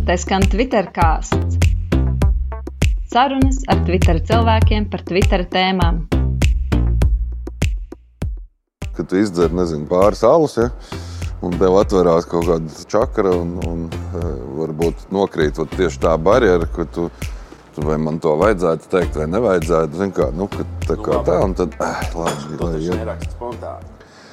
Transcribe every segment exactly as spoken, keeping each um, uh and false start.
Te skan Twittercasts. Sarunas ar Twitter cilvēkiem par Twitter tēmām. Kad tu izdzer, nezinu, pāris alus, ja, un tev atverās kaut kāda čakara un, un uh, varbūt nokrīt tieši tā barjera, ka tu, tu vai man to vajadzētu teikt vai nevajadzētu, zin kā, nu, ka tā kā nu, tā, un tad, eh, labi, lai iet. Tu taču neraksti spontāni.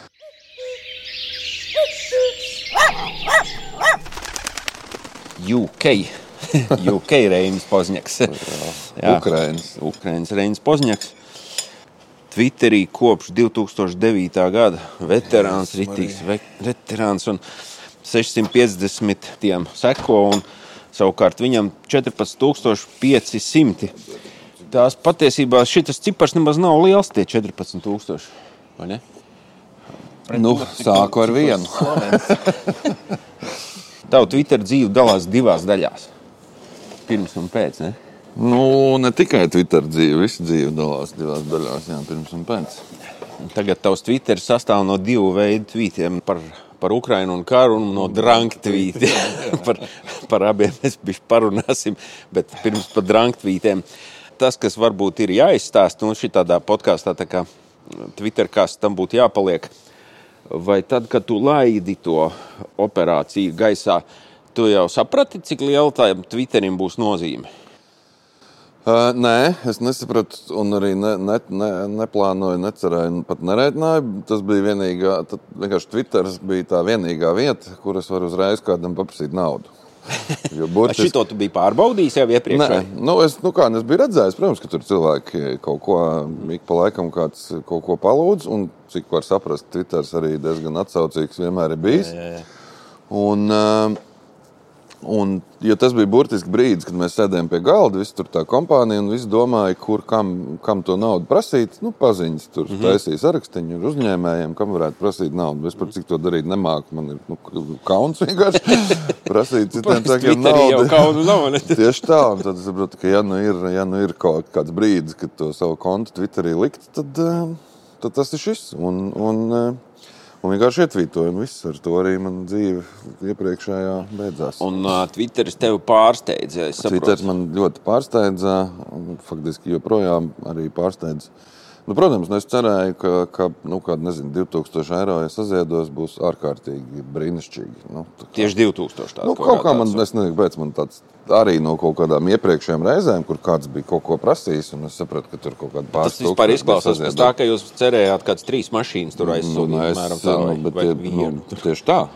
U K. U K Reinis Pozņaks. Jā, Ukrainas. Ukrainas Reinis Pozņaks. Twitterī kopš divi tūkstoši devītā gada veterāns, ritīgs veterāns un sešsimt piecdesmit tiem seko un savukārt viņam četrpadsmit tūkstoši pieci simti. Tās patiesībā šitas cipars nemaz nav liels, tie četrpadsmit tūkstoši, vai ne? Nu, sāku ar vienu. Tavu Twitter dzīve dalās divās daļās. Pirms un pēc, ne? Nu, ne tikai Twitter dzīve, visi dzīve dalās divās daļās, jā, pirms un pēc. Tagad tavs Twitter sastāv no divu veidu tvītiem par, par Ukrainu un karu un no drank tvītiem. par, par abiem mēs bišķi parunāsim, bet pirms par drank tvītiem. Tas, kas varbūt ir jāizstāst, un šitādā podkāstā, tā kā Twittercast tam būtu jāpaliek, vai tad, kad tu laidi to operāciju gaisā, tu jau saprati, cik liela tām Twitterim būs nozīme? Uh, nē, es nesapratu un arī ne, ne, ne, neplānoju, necerēju, pat nereiķināju. Tas bija vienīgā, tad vienkārši Twitters bija tā vienīgā vieta, kur es varu uzreiz kādam paprasīt naudu. Jo burtiski... Šito tu biji pārbaudījis jau iepriekš? Nē, nu es, nu kā, es biju redzējis, protams, ka tur cilvēki kaut ko, ik pa laikam kāds kaut ko palūdz, un cik var saprast, Twitters arī diezgan atsaucīgs vienmēr ir bijis. Jā, jā, jā. Un... Uh, Un, jo tas bija burtiski brīdis, kad mēs sēdējām pie galda, visi tur tā kompānija, un visi domāja, kur, kam, kam to naudu prasīt. Nu, paziņas tur mm-hmm. taisīja sarakstiņu ar uzņēmējiem, kam varētu prasīt naudu. Es par cik to darīt nemāku, man ir nu, kauns vienkārši prasīt citiem tākiem naudu. Kaunu nav, ne? Tieši tā, un tad es saprotu, ka ja nu ir, ja nu ir kaut kāds brīdis, kad to savu kontu Twitterī likt, tad, tad tas ir šis. Un, un, Un vienkārši ietvītoju, un viss ar to arī man dzīve iepriekšējā beidzās. Un uh, Twitteris tevi pārsteidza, es saprotu? Twitteris man ļoti pārsteidza, un faktiski joprojām arī pārsteidza. Nu, protams, es cerēju, ka, ka nu, kāda, nezinu, divi tūkstoši eiro, ja saziedos, būs ārkārtīgi brīnišķīgi. Nu, kā, Tieši divi tūkstoši tāds. Nu, kaut kā man, es nezinu, pēc man tāds arī no kaut kādām iepriekšējām reizēm, kur kāds bija kaut ko prasījis, un es sapratu, ka tur kaut kāda pāris tūkstoši. Tas vispār izklausās pēc tā, ka jūs cerējāt kāds trīs mašīnas tur aizsūtīt, nu, mēram tā, vai, bet, vai nu, tieši tā.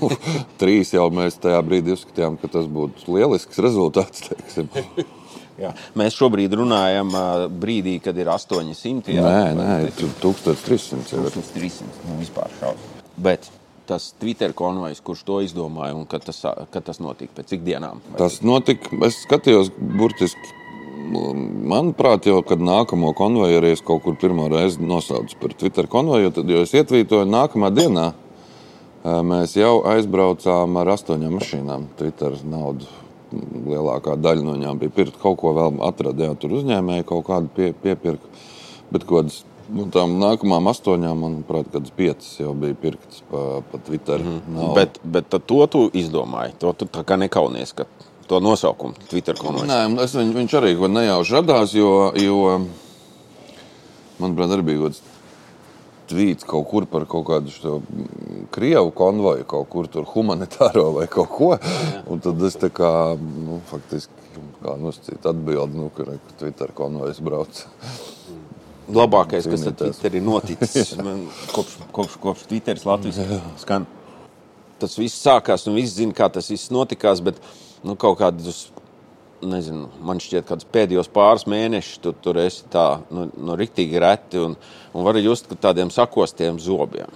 Trīs jau mēs tajā brīdī uzskatījām, ka tas būtu lielisks rezultāts, teiksim. Jā. Mēs šobrīd runājam brīdī, kad ir astoņi simti. Jā, nē, nē, ir tūkstoš trīs simti. tūkstoš trīs simti, nu vispār šaus. Bet tas Twitter konvojs, kurš to izdomāja un kad tas, kad tas notika, pēc cik dienām? Tas notika, es skatījos burtiski, manuprāt, jau, kad nākamo konvoju arī es kaut kur pirmo reizi nosaucu par Twitter konvoju, tad, jo es ietvītoju nākamā dienā, mēs jau aizbraucām ar astoņām mašīnām Twitter naudu. Lielākā daļa no viņām bija pirkt, kaut ko vēl atrada, jā, tur uzņēmēji kaut kādu pie, piepirka, bet kaut kādas, nu, tām nākamām astoņām, manuprāt, kādas piecas jau bija pirktas pa, pa Twitter. Mm-hmm. Bet, bet to tu izdomāji, to tu tā kā nekaunies, ka to nosaukumu Twitter konvojs? Nē, es, viņ, viņš arī kaut nejauši radās, jo, jo, manuprāt, arī bija kaut tvīts kaut kur par kaut kādu šo Krievu konvoju, kaut kur tur humanitāro vai kaut ko. Jā. Un tad es tā kā, nu, faktiski, kā nosacīt atbildi, nu, ka Twitter konvojs brauc. Labākais, kas ar Twitteri noticis, kopš, kopš, kopš Twitteris Latvijas skan. Tas viss sākās un viss zina, kā tas viss notikās, bet, nu, kaut kādus, nezinu, man šķiet, kāds pēdējos pāris mēnešus tu tur esi tā, nu, nu riktīgi reti un, un var just tādiem sakostiem zobiem.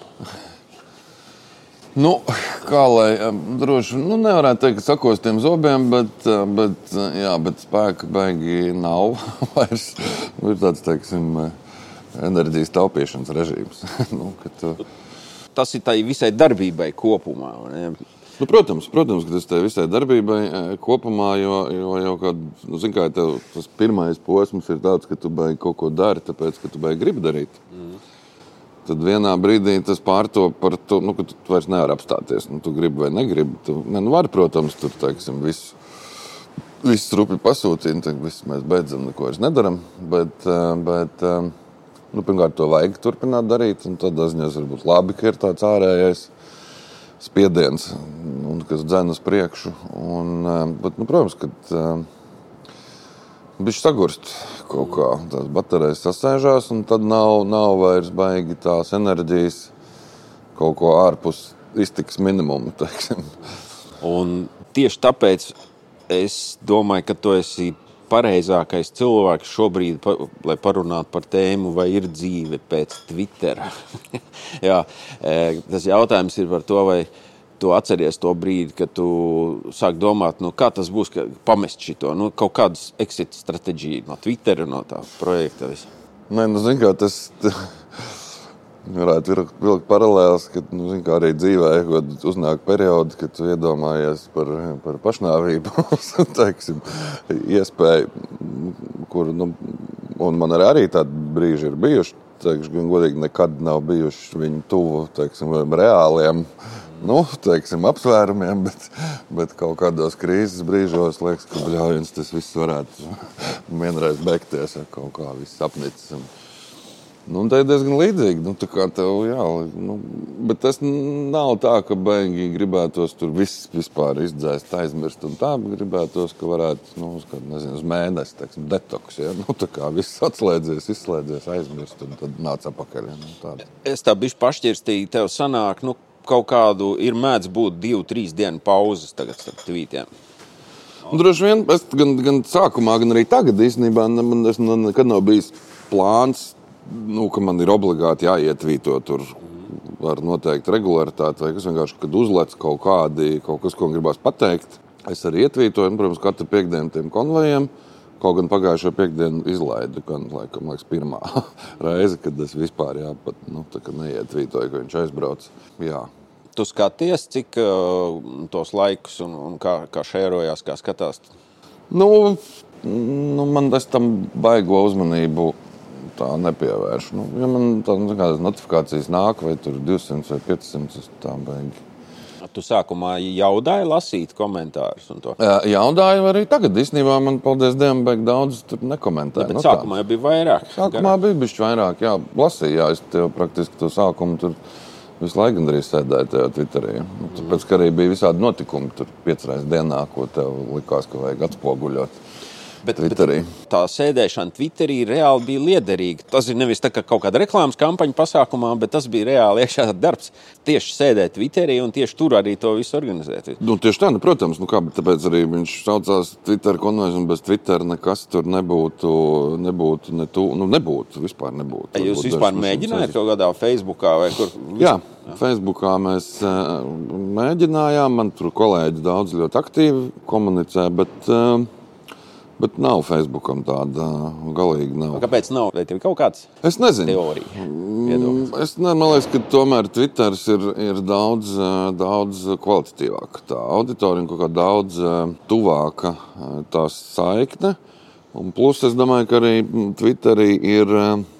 Nu, kā lai, droši, nu, nevarētu teikt, ka sakostiem zobiem, bet, bet, jā, bet spēka baigi nav vairs. Ir tāds, teiksim, enerģijas taupīšanas režīms. nu, tu... Tas ir tai visai darbībai kopumā, ne? Nu, protams, protams, ka tas tai visai darbībai kopumā, jo, jo jau kād, nu, zin kā, tev tas pirmais posms ir tāds, ka tu baigi kaut ko dari, tāpēc, ka tu baigi gribi darīt. Mm. Tad vienā brīdī tas pārtop par to, nu, ka tu vairs nevar apstāties. Nu, tu gribi vai negribi. Tu, ne, nu, var, protams, tur, teiksim, visu viss rupi pasūtīja, tad viss mēs beidzam, neko vairs nedaram. Bet, bet nu, pirmkārt, to vajag turpināt darīt, un tad aizņās varbūt labi, ka ir tāds ārējais spiediens, un kas dzen uz priekšu. Un, bet, nu, protams, kad bišķi sagurst kaut kā, tās baterijas sasēžās, un tad nav, nav vairs baigi tās enerģijas kaut ko ārpus iztikas minimumu, teiksim. Un tieši tāpēc es domāju, ka tu esi pareizākais cilvēks šobrīd, pa, lai parunātu par tēmu, vai ir dzīve pēc Twittera. Jā, tas jautājums ir par to, vai tu atceries to brīdi, kad tu sāk domāt, nu, kā tas būs, ka pamest šito, nu, kaut kādas exit stratēģiju no Twittera, no tā projekta. Visu. Nē, nu, zin kā, tas t... varētu vilkt paralēls, ka, nu, zin kā, arī dzīvē, kad uznāk periodi, kad tu iedomājies par, par pašnāvību, teiksim, iespēju, kur, nu, un man arī tādi brīži ir bijuši, teikšu, gan godīgi nekad nav bijuši viņi tuvu, teiksim, reāliem, nu, teiksim, apsvērumiem, bet, bet kaut kādos krīzes brīžos liekas, ka, bļaujums, tas viss varētu vienreiz beigties, ja kaut kā viss apnicis. Nu, un tā ir diezgan līdzīgi, nu, tā kā tev, jā, nu, bet tas nav tā, ka baigi gribētos tur viss vispār izdzēst, aizmirst, un tā gribētos, ka varētu, nu, uz kādu, nezinu, uz mēnesi, teiksim, detoks, ja, nu, tā kā viss atslēdzies, izslēdzies, aizmirst, un tad nāc apakaļ, ja, nu, tāda. Es tā bišķi pašķirstīju, tev sanāk, nu, kaut kādu ir mēdz būt divu, trīs dienu pauzes tagad starp tvītiem. Un droši vien, es gan, gan sākumā, gan arī tagad īstenībā, man es nekad nav bijis plāns, nu, ka man ir obligāti jāietvīto tur ar noteikti regularitāti, vai kas vienkārši, kad uzlec kaut kādi, kaut kas, ko gribās pateikt. Es arī ietvītoju, un, protams, katru piekdienu tiem konvojiem, kaut gan pagājušo piekdienu izlaidu, gan, laikam, liekas, pirmā reize, kad es vispār, jā, pat, nu, tā kā neietvītoju, ka viņš aizbrauc, jā. Tu skaties, cik uh, tos laikus un, un kā, kā šērojās, kā skatās? Nu, nu, man es tam baigo uzmanību tā nepievēršu. Nu, ja man tādas notifikācijas nāk, vai tur divsimt vai piecsimt, es tā baigi. Tu sākumā jaudāji lasīt komentārus un to? Jaudāju arī tagad. Īstenībā man, paldies Dievam, baigi daudz tur nekomentēju. Ja, bet no sākumā jau bija vairāk. Sākumā bija bišķi vairāk, jā. Lasīju, jā. Es tev praktiski to sākumu tur visu laiku arī sēdēju tajā Twitterī. Mm. Tāpēc, ka arī bija visādi notikumi tur piecreiz dienā, ko tev likās, ka vajag atspoguļot. Bet, bet tā sēdēšana Twitterī reāli bija liederīga. Tas ir nevis tā kā kaut kāda reklāmas kampaņa pasākumā, bet tas bija reāli iekšā darbs. Tieši sēdēt Twitterī un tieši tur arī to visu organizēt. Nu, tieši tā, nu, protams, nu kā, bet tāpēc arī viņš saucās Twitter konvojs un bez Twitter nekas tur nebūtu, nebūtu, ne tu, nu, nebūtu, vispār nebūtu. Jūs vispār mēģinājāt kaut kādā Facebookā vai kur? Jā, Facebookā mēs mēģinājām, man tur kolēģi daudz ļoti aktīvi komunicē, bet... Bet nav Facebookam tāda, galīgi nav. Kāpēc nav? Vai tev ir kaut kāds es nezinu. Teorija? Viedoklis? Es ne, man liekas, ka tomēr Twitters ir, ir daudz, daudz kvalitatīvāka tā auditorija un kaut kā daudz tuvāka tās saikne. Un plus es domāju, ka arī Twitterī ir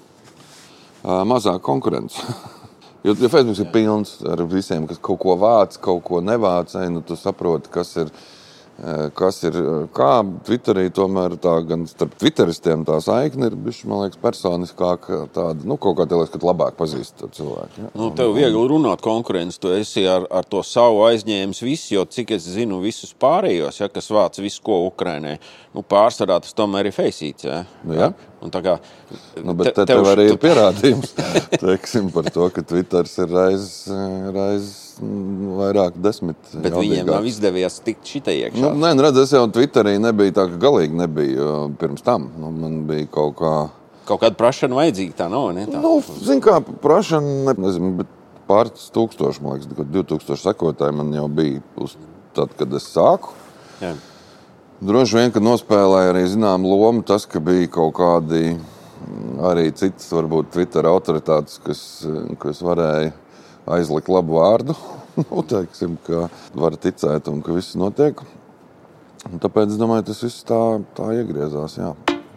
mazāk konkurence. Jo, jo Facebooks ir pilns ar visiem, kas kaut ko vāc, kaut ko nevāc, nu tu saproti, kas ir... kas ir, kā Twitterī tomēr tā, gan starp Twitteristiem tā saikne ir bišķi, man liekas, personiskāk tāda, nu, kaut kā te liekas, ka labāk pazīst to cilvēku. Ja? Nu, tev viegli runāt konkurenci, tu esi ar, ar to savu aizņēmis visu, jo cik es zinu visus pārējos, ja, kas vāc visu, ko Ukrainai, nu, pārsvarā tas tomēr ir feisīts, ja? Ja? Un tā kā... Nu, bet te, tev arī ir pierādījums, teiksim, par to, ka Twitters ir reiz, reiz vairāk desmit. Bet viņiem nav izdevies tikt šitai iekšā. Nu, nē, redz, es jau Twitterī nebija tā, ka galīgi nebija pirms tam. Nu, man bija kaut kā... Kaut kāda prašana vajadzīga, tā nav, ne? Tā. Nu, zin kā, prašana, nezinu, bet pāris tūkstoši, man liekas, divi tūkstoši sekotāji man jau bija uz tad, kad es sāku. Jā. Droši vien, kad nospēlēja arī zinām lomu tas, ka bija kaut kādi arī citas, varbūt Twitter autoritātes, kas, kas varēja aizlikt labu vārdu. Nu, teiksim, ka var ticēt un ka viss notiek. Un tāpēc, es domāju, tas viss tā, tā iegriezās, jā.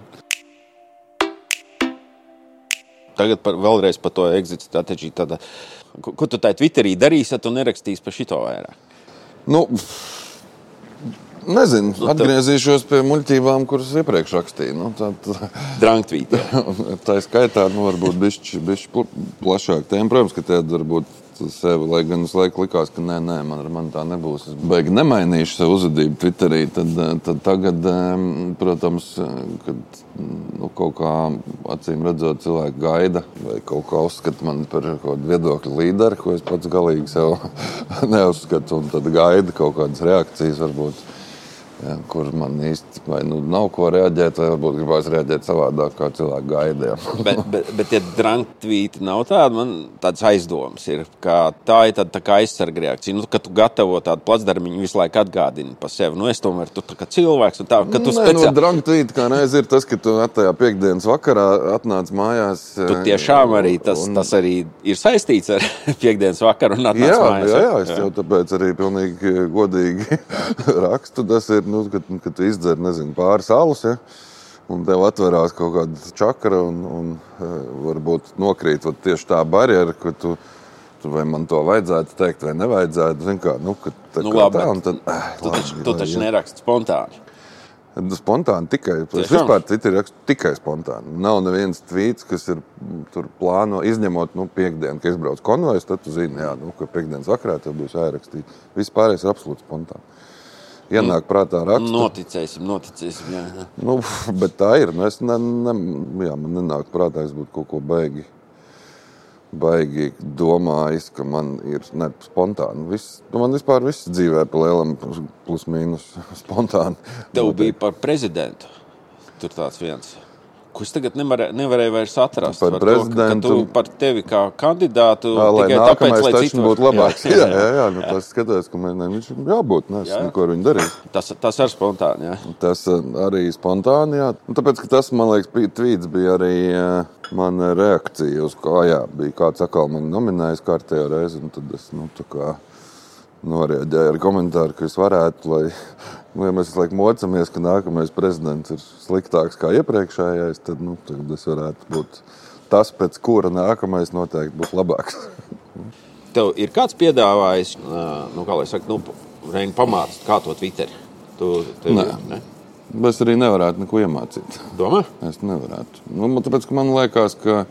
Tagad par, vēlreiz par to exit stratēģiju. Tāda, ko, ko tu tā Twitterī darīsi, ja tu nerakstīsi par šito vairāk? Nu, Nezinu, nu, atgriezīšos pie muļķībām, kuras iepriekš rakstīju. Nu, tā, tā, Dranktvītē. tā skaitā, nu, varbūt bišķi, bišķi plašāk tēma. Protams, ka tie varbūt sevi, lai gan uz laiku likās, ka nē, nē, man, man tā nebūs. Es beigi nemainīšu savu uzvedību Twitterī, tad, tad tagad, protams, kad nu, kaut kā acīm redzot cilvēki gaida vai kaut kā uzskata mani par kaut kādu viedokļu līderi, ko es pats galīgi sev neuzskatu, un tad gaida kaut kādas reakcijas varbūt. Ja, kur man īsti vai nu nav ko reaģēt, vai varbūt gribās reaģēt savādāk, kā cilvēki gaida. bet, bet, bet ja dranktvīti nav tāda, man tāds aizdoms ir, ka tā ir tāda tā kā aizsarga reakcija. Nu, kad tu gatavo tādu placdarbiņu, visu laiku atgādini pa sevi. Nu, es tomēr tu tā kā cilvēks un tā, ka tu Nē, speciāli... Nu, dranktvīti kā reiz ir tas, ka tu tajā piekdienas vakarā atnāc mājās. Tu tiešām arī, tas, un... tas arī ir saistīts ar piekdienas vakaru un atnāc jā, mājās. Jā, jā, es jau tāpēc arī pilnīgi godīgi rakstu. Tas ir, nu, kad, kad tu izdzer, nezinu, pāris alus, ja, un tev atverās kaut kāda čakra un, un varbūt nokrīt tieši tā barjera, ka tu, tu vai man to vajadzētu teikt vai nevajadzētu, zin kā, nu, kad tā Nu, kā labi, tā, un tad... Eh, tu labi, taču, tu taču jā. neraksti spontāni. Spontāni tikai. Es vispār Twitterī rakstu tikai spontāni. Nav neviens tvīts, kas ir tur plāno, izņemot, nu, piekdienu, ka izbrauc konvojs, tad tu zini, jā, nu, ka piekdienas vakarā tev būs jārakstīt. Viss pārējais ir absolūti spontāni. Ienāk prātā rakstu. Noticēsim, noticēsim, jā. jā. Nu, bet tā ir. Nu, es ne, ne, jā, man nenāk prātā, es būtu kaut ko baigi, baigi domājis, ka man ir ne, spontāni. Viss, nu, man vispār viss dzīvē pa lielam plus mīnus spontāni. Tev bija par prezidentu. Tur tāds viens. Ko es tagad nevarē, nevarēju vairs atrast. Par prezidentu. To, ka tu par tevi kā kandidātu Jā, lai tikai tāpēc, lai citu būtu labāks. Jā, jā, jā, jā, nu, tas skatās, ka man viņš jābūt. Ne, es jā. neko ar viņu darīju. Tas, tas ar spontāni, jā. Tas arī spontāni, jā. Un tāpēc, ka tas, man liekas, tvīts bija arī mana reakcija uz kā, jā, bija kāds atkal mani nominējis kārtējo reizi, un tad es, nu, tā kā norēģēju ar komentāru, ka es varētu, lai, nu, ja mēs laik mocamies, ka nākamais prezidents ir sliktāks kā iepriekšējais, tad, nu, tad es varētu būt tas, pēc kura nākamais noteikti būs labāks. Tev ir kāds piedāvājis, nu, kā lai saka, nu, Reini pamācīt, kā to Twitteri? Tu, tev, Nē. ne? Es arī nevarētu neko iemācīt. Domā? Es nevarētu. Nu, tāpēc, ka man liekas, ka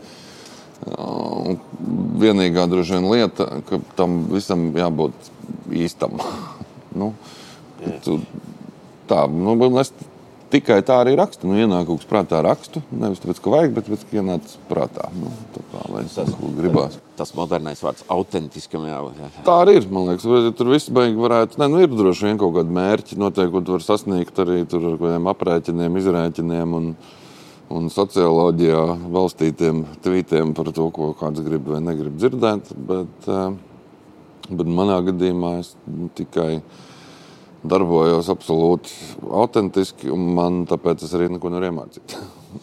uh, vienīgā droši vien lieta, ka tam visam jābūt īstam. nu, tu, tā, nu, es tikai tā arī rakstu. Nu, ienāk kaut kas prātā rakstu. Nevis tāpēc, ka vajag, bet tāpēc, ka ienāc prātā. Nu, tā kā, lai es tas gribās. Tas modernais vārds autentiskam jābūt. Jā. Tā arī ir, man liekas. Tur viss beigi varētu... Ne, nu, ir droši vien kaut kādi mērķi, noteikti, ko tu var sasniegt arī tur ar kādiem aprēķiniem, izrēķiniem un, un socioloģijā valstītiem tvītiem par to, ko kāds grib vai negrib dzirdēt. Bet, bet manā gadījumā es tikai darbojos absolūti autentiski, un man tāpēc es arī neko nevaru iemācīt.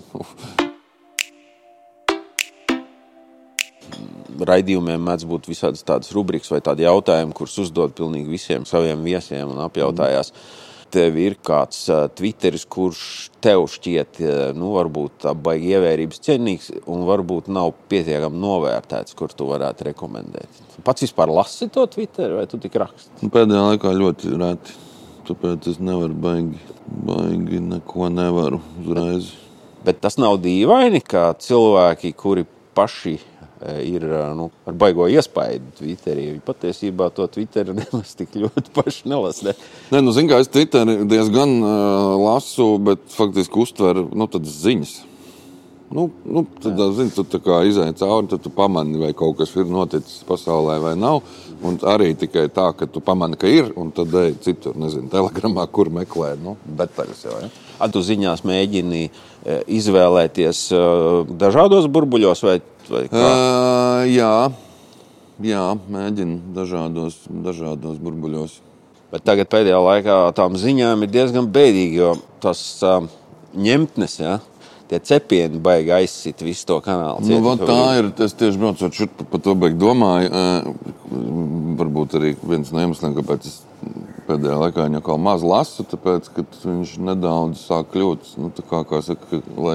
Raidījumiem mēdz būt visādas tādas rubrikas vai tādi jautājumi, kurus uzdod pilnīgi visiem saviem viesiem un apjautājās. Tev ir kāds uh, Twitteris, kurš tev šķiet, uh, nu, varbūt baigi ievērības cienīgs un varbūt nav pietiekami novērtēts, kur tu varētu rekomendēt. Pats vispār lasi to Twitteri vai tu tik raksti? Pēdējā laikā ļoti reti, tāpēc es nevaru baigi, baigi neko nevaru uzreiz. Bet tas nav dīvaini, kā cilvēki, kuri paši ir, nu, ar baigo iespaidu Twitterī. Patiesībā to Twitteri nemaz tik ļoti paši nelasē. Nē, nu, zin kā, es Twitteri diezgan uh, lasu, bet faktiski uztveru, nu, tādas ziņas. Nu, nu tad, zini, tu tā kā izēji cauri, tad tu pamani, vai kaut kas ir noticis pasaulē vai nav. Un arī tikai tā, ka tu pamani, ka ir, un tad ej citur, nezinu, telegramā, kur meklē, nu, detaļas jau, ja. A, tu ziņās mēģini izvēlēties dažādos burbuļos vai, vai kā? Uh, jā, jā, mēģinu dažādos, dažādos burbuļos. Bet tagad pēdējā laikā tām ziņām ir diezgan bēdīgi, jo tas uh, ņemtnes, ja, tie cepieni baigi aizsit visu to kanālu. Nu, va, tā ir, es tieši braucot šeit par to baigi domāju, uh, varbūt arī viens no iemesliem, kāpēc es pēdējā laikā viņu kā maz lasu, tāpēc, ka viņš nedaudz sāk kļūt, nu, tā kā, kā saka, lai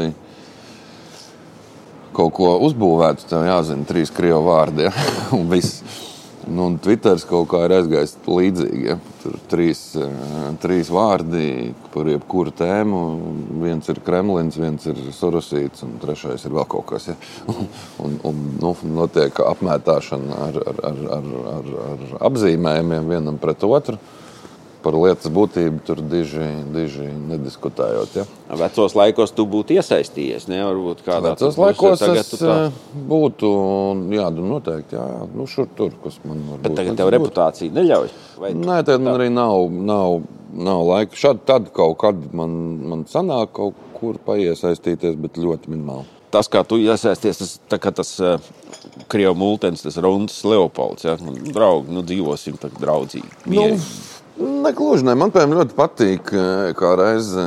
kaut ko uzbūvētu, tev jāzina trīs krievu vārdi, ja? Un viss. Nu, un Twitters kaut kā ir aizgājis līdzīgi. Ja? Tur trīs, trīs vārdi par jebkuru tēmu. Viens ir Kremlins, viens ir Sorosīts un trešais ir vēl kaut kas. Ja? Un, un nu, notiek apmētāšana ar, ar, ar, ar, ar, ar apzīmējumiem vienam pret otru. Par lietas būtību tur diži, diži nediskutējot. Ja? Vecos laikos tu būtu iesaistījies, ne? Varbūt kādā Vecos laikos es tā... būtu, jā, noteikti, jā, jā. Nu, šur tur, kas man varbūt... Bet tagad tev reputācija neļauj? Vai Nē, tad man arī nav, nav, nav laika. Šādi tad kaut kad man, man sanāk kaut kur paiesaistīties, bet ļoti minimāli. Tas, kā tu iesaisties, tas, tā kā tas uh, Krievu multens, tas Runts Leopolds, ja? Draugi, nu dzīvosim tā draudzīgi, mierīgi. Nu, Negluži, ne. Man piemēram ļoti patīk, kā reize,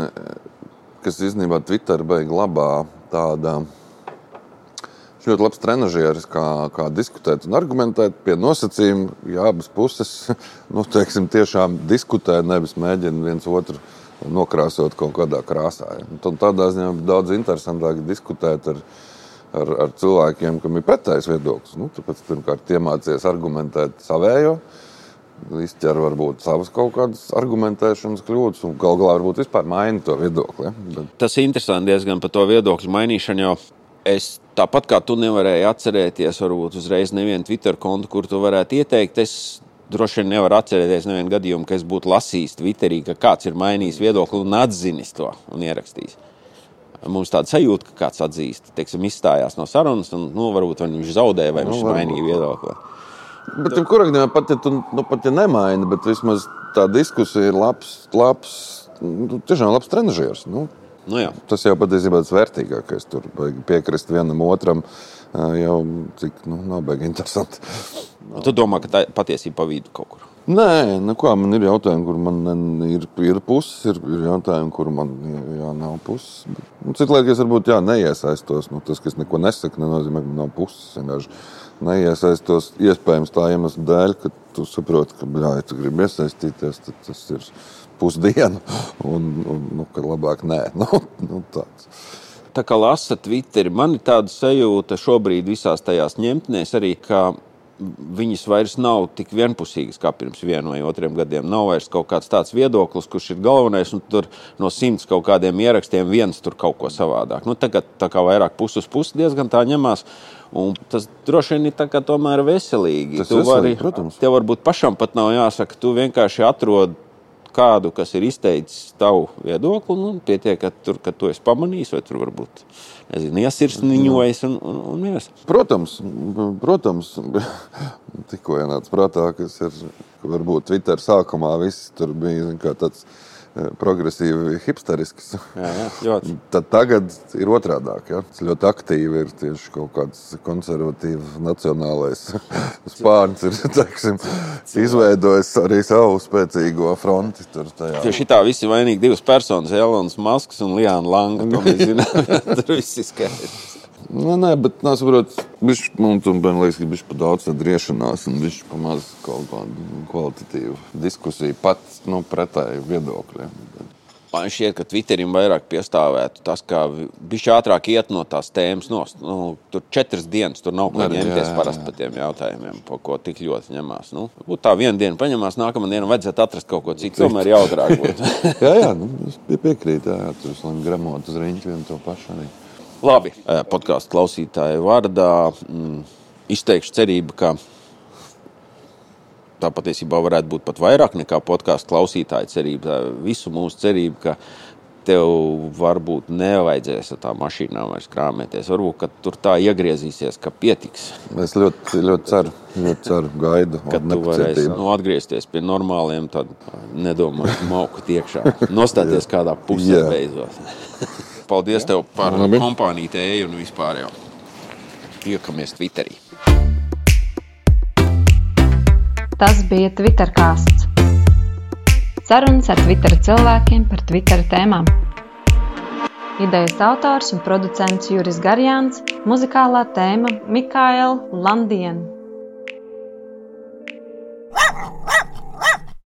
kas īstenībā Twitter beig labā tāda, viņš ļoti labs trenažieris, kā, kā diskutēt un argumentēt pie nosacījuma, ja abas puses, nu, teiksim, tiešām diskutē, nevis mēģina viens otru nokrāsot kaut kādā krāsā. Ja. Un tādā ziņā daudz interesantāk diskutēt ar, ar, ar cilvēkiem, kam ir pretējs viedoklis. Nu, tāpēc pirmkārt iemācies argumentēt savējo, izķer varbūt savas kaut kādas argumentēšanas kļūdas un gal galā varbūt vispār maina to viedokli. Ja? Bet... Tas ir interesanti diezgan par to viedokļu mainīšanu, jo es tāpat kā tu nevarēji atcerēties varbūt uzreiz nevienu Twitter kontu, kur tu varētu ieteikt. Es droši vien nevaru atcerēties nevienu gadījumu, ka es būtu lasījis Twitterī, ka kāds ir mainījis viedokli un atzinis to un ierakstījis. Mums tāda sajūta, ka kāds atzīst, teiksim, izstājās no sarunas un nu, varbūt viņš zaudēja vai viņš nu, mainīja viedokli. Bet tam kuragdien pat, ja tu nu, pat ja nemaini, bet vismaz tā diskusija ir labs, labs nu, tiešām labs trenažieris. Nu, nu jā. Tas jau patiesībā tas vērtīgākais. Tur piekrist vienam otram jau cik, nu, nav baigi interesanti. Nu, tu domā, ka tā patiesība pa vidu kaut kur? Nē, nu kā, man ir jautājumi, kur man ir, ir puses, ir, ir jautājumi, kur man jā, nav puses. Nu, cik liet, ka es varbūt jā, neiesaistos. Nu, tas, kas neko nesaka, nenozīmē, ka nav puses. Vienkārši neiesaistos iespējams tā iemesla dēļ, ka tu saproti, ka, bļā, ja tu gribi iesaistīties, tad tas ir pusdiena un, un nu, ka labāk nē. Nu, nu, tāds. Tā kā lasa Twitteri, man ir tāda sajūta šobrīd visās tajās ņemtnēs arī, ka viņas vairs nav tik vienpusīgas kā pirms vienu vai otriem gadiem. Nav vairs kaut kāds tāds viedoklis, kurš ir galvenais, un tur no simts kaut kādiem ierakstiem viens tur kaut ko savādāk. Nu, tagad tā kā vairāk pus uz pusi diezgan tā ņemās, un tas droši vien ir tā kā tomēr veselīgi. Tas veselīgi, protams. Tev varbūt pašam pat nav jāsaka, tu vienkārši atrod kādu, kas ir izteicis tavu viedokli, nu, pietiek, ka tur, kad tu esi pamanījis, vai tur varbūt, nezinu, iesirsniņojas un, un, un vies. Protams, protams, tikko ienāca prātā, kas ir, ka varbūt Twitter sākumā viss tur bija, zin, kā tāds progresīvi hipsterisks. Jā, jā, ļoti. Tad tagad ir otrādāk, ja? Tas ļoti aktīvi ir tieši kaut kāds konservatīvi nacionālais spārns ir, teiksim, izveidojis arī savu spēcīgo fronti tur tajā. Jo šitā visi vainīgi divas personas, Elonas Masks un Liāna Langa, to mēs zinām, tur viss ir skaidrs. Nē, nē, bet nā, saprot, bišķi, man tomēr liekas, ka bišķi pa daudz tad riešanās un bišķi pa maz kaut kādu kvalitatīvu diskusiju pat, nu, pretēju viedokļiem. Man šķiet, ka Twitterim vairāk piestāvētu tas, kā bišķi ātrāk iet no tās tēmas nost. Nu, tur četras dienas, tur nav ko ņemties parasti par tiem jautājumiem, pa ko tik ļoti ņemās. Nu, būtu tā viena diena paņemās, nākamā diena vajadzētu atrast kaut ko citu, tomēr jautrāk būtu. jā, jā, nu, es piekrītu, jā, tur es gremot uz riņķi vienu to pašu arī. Labi, podkāstu klausītāju vārdā mm, izteikšu cerību, ka tā patiesībā varētu būt pat vairāk nekā podkāstu klausītāju cerība. Visu mūsu cerību, ka tev varbūt nevajadzēs ar tā mašīnām vairs krāmēties. Varbūt, ka tur tā iegriezīsies, ka pietiks. Es ļoti, ļoti ceru, ļoti ceru, gaidu. Kad tu varēsi nu, atgriezties pie normāliem, tad nedomāt maukut iekšā. Nostāties kādā pusē beidzot. Paldies tev par Labi. kompāniju tēju un vispār jau. Tiekamies Twitterī. Tas bija Twittercasts. Sarunas ar Twitter cilvēkiem par Twitter tēmām. Idejas autors un producents Juris Garjāns, muzikālā tēma Mikaela Landien.